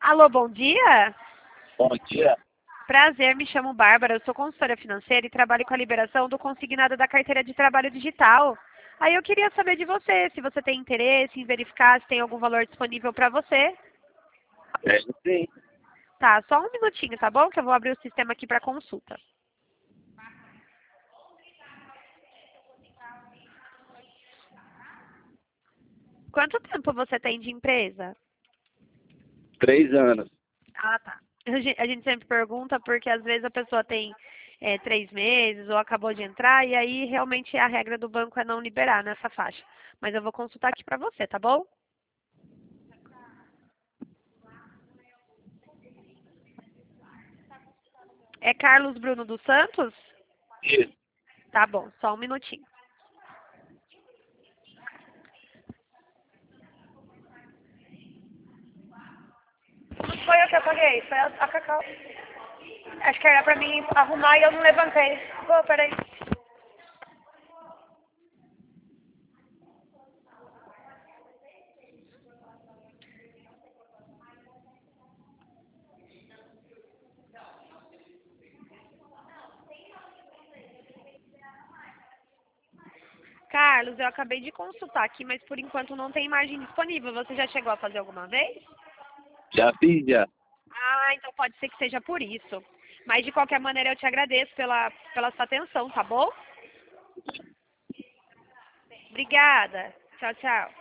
Alô, bom dia. Bom dia. Prazer, me chamo Bárbara, eu sou consultora financeira e trabalho com a liberação do consignado da carteira de trabalho digital. Aí eu queria saber de você, se você tem interesse em verificar se tem algum valor disponível para você. Tenho sim. Tá, só um minutinho, tá bom? Que eu vou abrir o sistema aqui para consulta. Quanto tempo você tem de empresa? 3 anos. Ah, tá. A gente sempre pergunta porque às vezes a pessoa tem 3 meses ou acabou de entrar e aí realmente a regra do banco é não liberar nessa faixa. Mas eu vou consultar aqui para você, tá bom? É Carlos Bruno dos Santos? Isso. Tá bom, só um minutinho. Não foi eu que apaguei, foi a Cacau. Acho que era pra mim arrumar e eu não levantei. Pô, peraí. Carlos, eu acabei de consultar aqui, mas por enquanto não tem margem disponível. Você já chegou a fazer alguma vez? Já fiz, já. Ah, então pode ser que seja por isso. Mas de qualquer maneira eu te agradeço pela sua atenção, tá bom? Obrigada. Tchau, tchau.